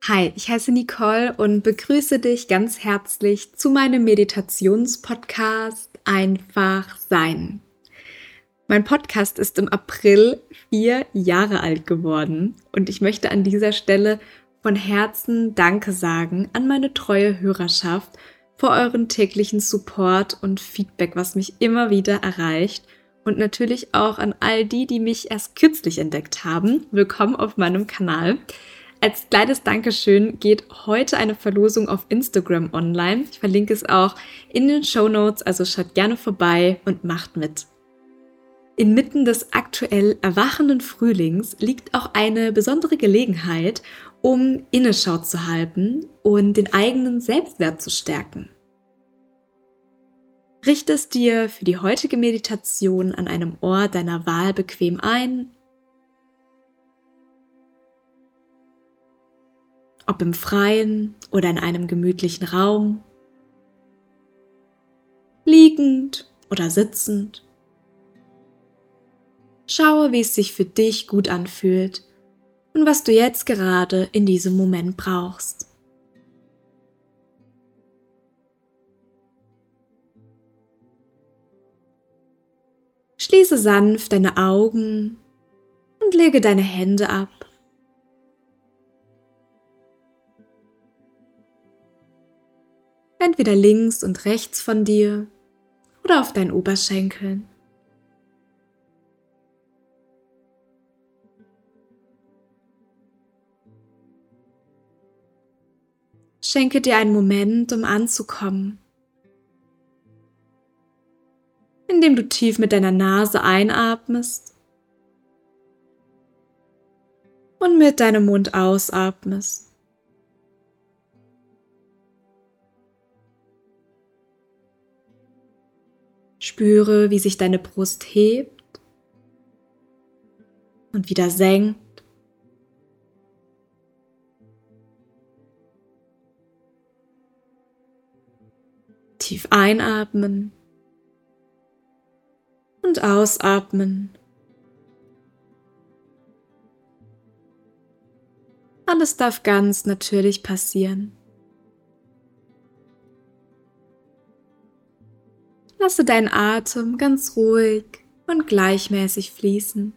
Hi, ich heiße Nicole und begrüße dich ganz herzlich zu meinem Meditationspodcast Einfach Sein. Mein Podcast ist im April 4 Jahre alt geworden und ich möchte an dieser Stelle von Herzen Danke sagen an meine treue Hörerschaft für euren täglichen Support und Feedback, was mich immer wieder erreicht. Und natürlich auch an all die, die mich erst kürzlich entdeckt haben. Willkommen auf meinem Kanal. Als kleines Dankeschön geht heute eine Verlosung auf Instagram online. Ich verlinke es auch in den Shownotes, also schaut gerne vorbei und macht mit. Inmitten des aktuell erwachenden Frühlings liegt auch eine besondere Gelegenheit, um Inneschau zu halten und den eigenen Selbstwert zu stärken. Richte es dir für die heutige Meditation an einem Ort deiner Wahl bequem ein, ob im Freien oder in einem gemütlichen Raum, liegend oder sitzend. Schaue, wie es sich für dich gut anfühlt und was du jetzt gerade in diesem Moment brauchst. Schließe sanft deine Augen und lege deine Hände ab. Entweder links und rechts von dir oder auf deinen Oberschenkeln. Schenke dir einen Moment, um anzukommen, indem du tief mit deiner Nase einatmest und mit deinem Mund ausatmest. Spüre, wie sich deine Brust hebt und wieder senkt. Tief einatmen und ausatmen. Alles darf ganz natürlich passieren. Lasse deinen Atem ganz ruhig und gleichmäßig fließen.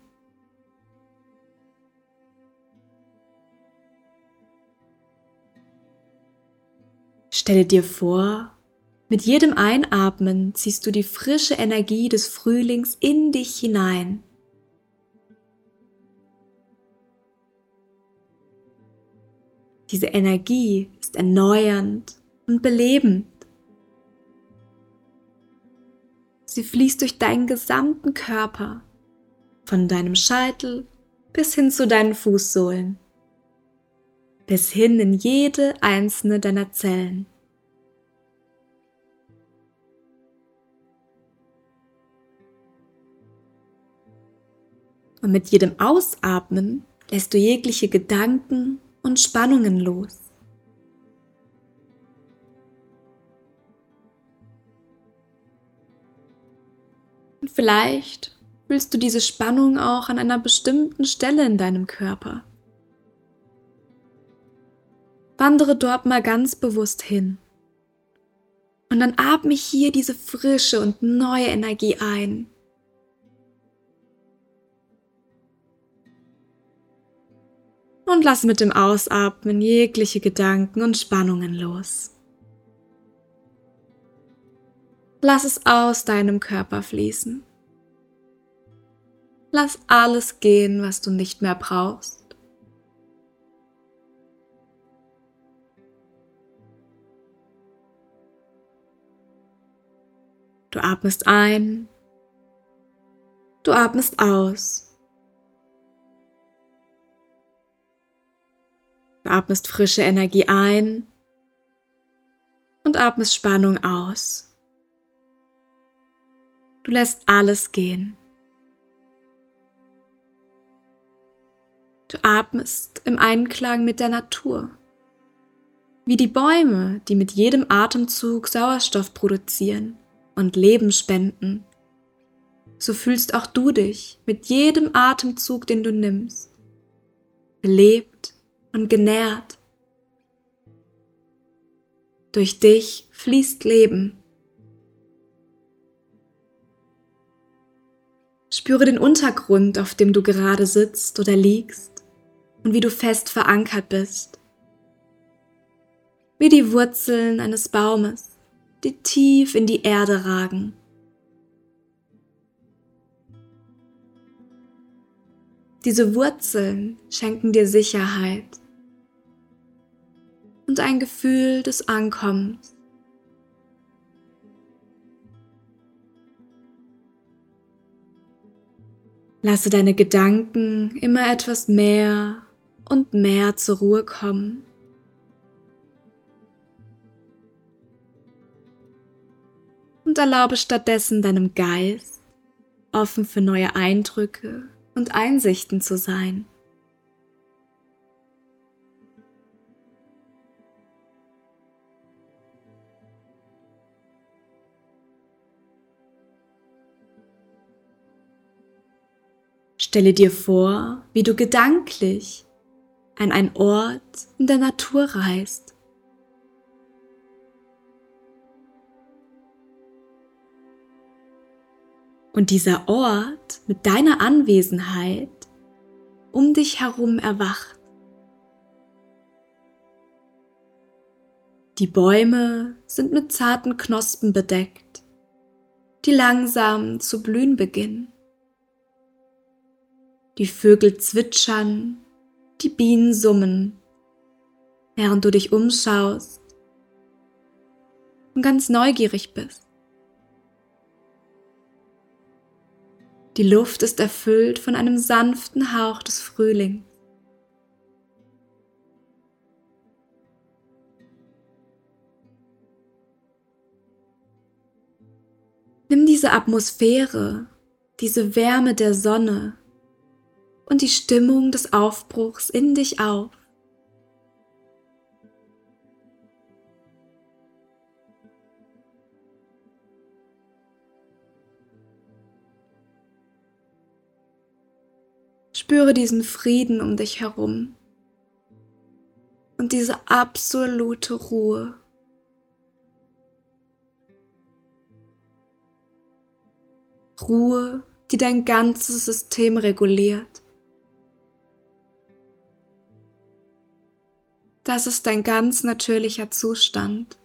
Stelle dir vor, mit jedem Einatmen ziehst du die frische Energie des Frühlings in dich hinein. Diese Energie ist erneuernd und belebend. Sie fließt durch deinen gesamten Körper, von deinem Scheitel bis hin zu deinen Fußsohlen, bis hin in jede einzelne deiner Zellen. Und mit jedem Ausatmen lässt du jegliche Gedanken und Spannungen los. Und vielleicht fühlst du diese Spannung auch an einer bestimmten Stelle in deinem Körper. Wandere dort mal ganz bewusst hin. Und dann atme hier diese frische und neue Energie ein. Und lass mit dem Ausatmen jegliche Gedanken und Spannungen los. Lass es aus deinem Körper fließen. Lass alles gehen, was du nicht mehr brauchst. Du atmest ein, du atmest aus. Du atmest frische Energie ein und atmest Spannung aus. Du lässt alles gehen. Du atmest im Einklang mit der Natur. Wie die Bäume, die mit jedem Atemzug Sauerstoff produzieren und Leben spenden, so fühlst auch du dich mit jedem Atemzug, den du nimmst, belebt und genährt Durch dich fließt Leben. Spüre den Untergrund, auf dem du gerade sitzt oder liegst und wie du fest verankert bist. Wie die Wurzeln eines Baumes, die tief in die Erde ragen. Diese Wurzeln schenken dir Sicherheit und ein Gefühl des Ankommens. Lasse deine Gedanken immer etwas mehr und mehr zur Ruhe kommen. Und erlaube stattdessen deinem Geist, offen für neue Eindrücke und Einsichten zu sein. Stelle dir vor, wie du gedanklich an einen Ort in der Natur reist. Und dieser Ort mit deiner Anwesenheit um dich herum erwacht. Die Bäume sind mit zarten Knospen bedeckt, die langsam zu blühen beginnen. Die Vögel zwitschern, die Bienen summen, während du dich umschaust und ganz neugierig bist. Die Luft ist erfüllt von einem sanften Hauch des Frühlings. Nimm diese Atmosphäre, diese Wärme der Sonne und die Stimmung des Aufbruchs in dich auf. Spüre diesen Frieden um dich herum und diese absolute Ruhe. Ruhe, die dein ganzes System reguliert. Das ist dein ganz natürlicher Zustand.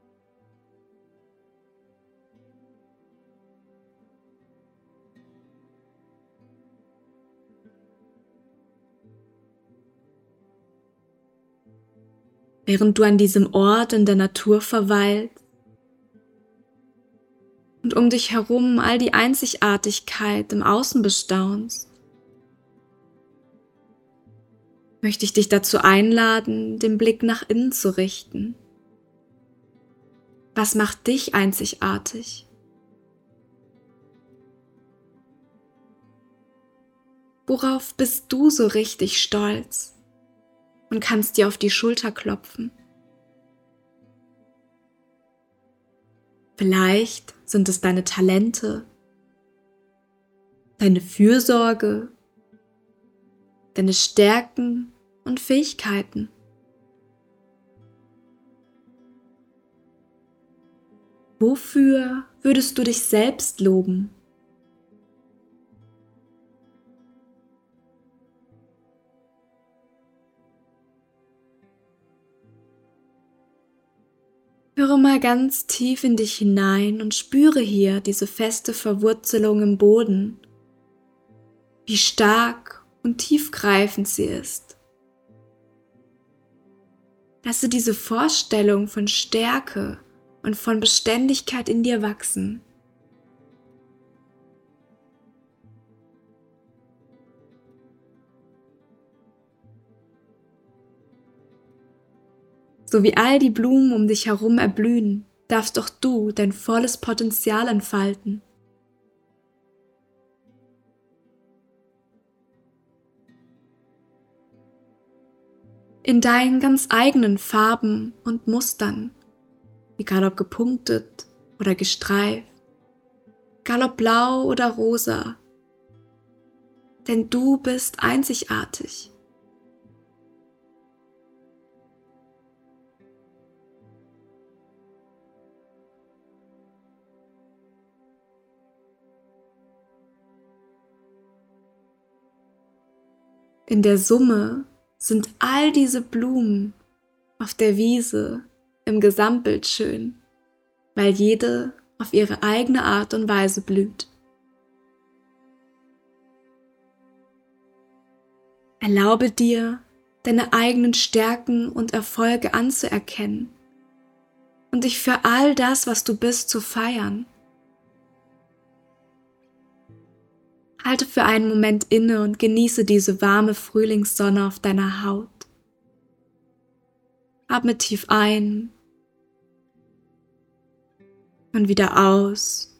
Während du an diesem Ort in der Natur verweilst und um dich herum all die Einzigartigkeit im Außen bestaunst, möchte ich dich dazu einladen, den Blick nach innen zu richten. Was macht dich einzigartig? Worauf bist du so richtig stolz und kannst dir auf die Schulter klopfen? Vielleicht sind es deine Talente, deine Fürsorge, deine Stärken und Fähigkeiten. Wofür würdest du dich selbst loben? Höre mal ganz tief in dich hinein und spüre hier diese feste Verwurzelung im Boden, wie stark und tiefgreifend sie ist. Lasse diese Vorstellung von Stärke und von Beständigkeit in dir wachsen. So wie all die Blumen um dich herum erblühen, darfst auch du dein volles Potenzial entfalten. In deinen ganz eigenen Farben und Mustern, egal ob gepunktet oder gestreift, egal ob blau oder rosa, denn du bist einzigartig. In der Summe sind all diese Blumen auf der Wiese im Gesamtbild schön, weil jede auf ihre eigene Art und Weise blüht. Erlaube dir, deine eigenen Stärken und Erfolge anzuerkennen und dich für all das, was du bist, zu feiern. Halte für einen Moment inne und genieße diese warme Frühlingssonne auf deiner Haut. Atme tief ein und wieder aus.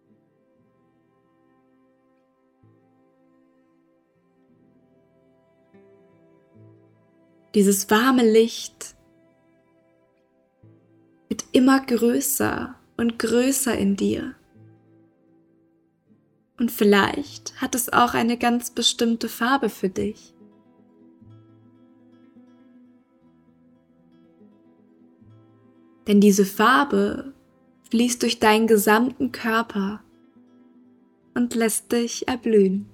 Dieses warme Licht wird immer größer und größer in dir. Und vielleicht hat es auch eine ganz bestimmte Farbe für dich. Denn diese Farbe fließt durch deinen gesamten Körper und lässt dich erblühen.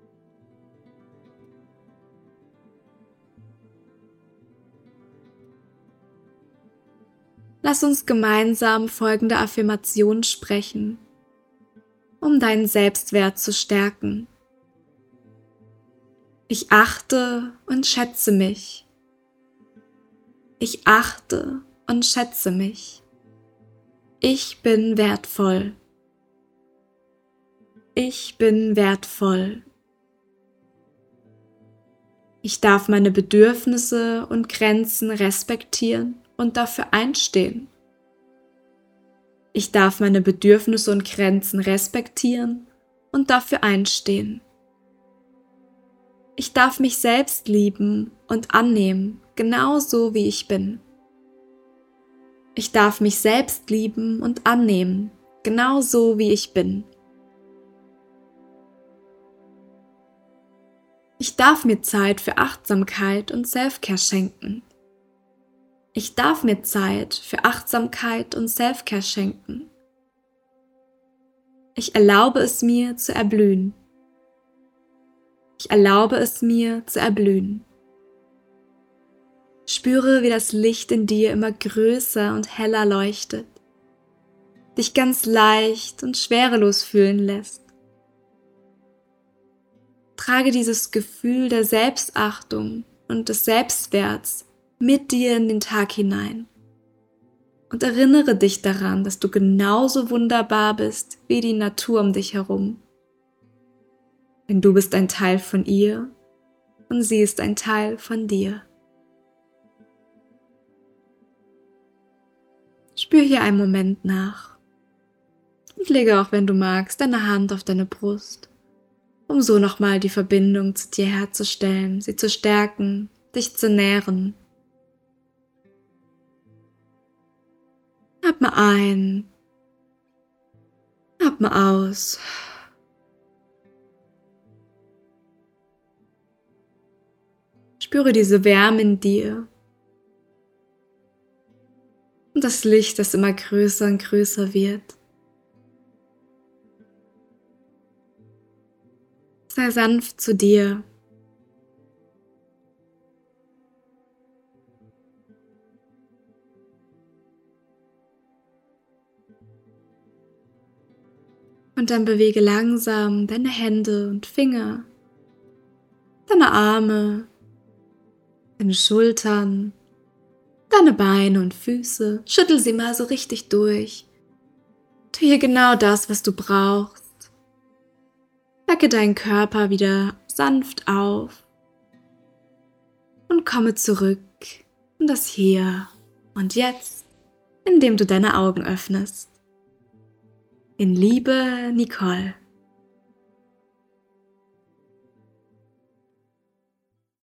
Lass uns gemeinsam folgende Affirmation sprechen, um deinen Selbstwert zu stärken. Ich achte und schätze mich. Ich achte und schätze mich. Ich bin wertvoll. Ich bin wertvoll. Ich darf meine Bedürfnisse und Grenzen respektieren und dafür einstehen. Ich darf meine Bedürfnisse und Grenzen respektieren und dafür einstehen. Ich darf mich selbst lieben und annehmen, genauso wie ich bin. Ich darf mich selbst lieben und annehmen, genauso wie ich bin. Ich darf mir Zeit für Achtsamkeit und Selfcare schenken. Ich darf mir Zeit für Achtsamkeit und Selfcare schenken. Ich erlaube es mir zu erblühen. Ich erlaube es mir zu erblühen. Spüre, wie das Licht in dir immer größer und heller leuchtet, dich ganz leicht und schwerelos fühlen lässt. Trage dieses Gefühl der Selbstachtung und des Selbstwerts mit dir in den Tag hinein und erinnere dich daran, dass du genauso wunderbar bist wie die Natur um dich herum. Denn du bist ein Teil von ihr und sie ist ein Teil von dir. Spür hier einen Moment nach und lege auch, wenn du magst, deine Hand auf deine Brust, um so nochmal die Verbindung zu dir herzustellen, sie zu stärken, dich zu nähren. Atme ein, atme aus. Spüre diese Wärme in dir und das Licht, das immer größer und größer wird. Sei sanft zu dir. Und dann bewege langsam deine Hände und Finger, deine Arme, deine Schultern, deine Beine und Füße. Schüttel sie mal so richtig durch. Tu hier genau das, was du brauchst. Wecke deinen Körper wieder sanft auf und komme zurück in das Hier und Jetzt, indem du deine Augen öffnest. In Liebe, Nicole.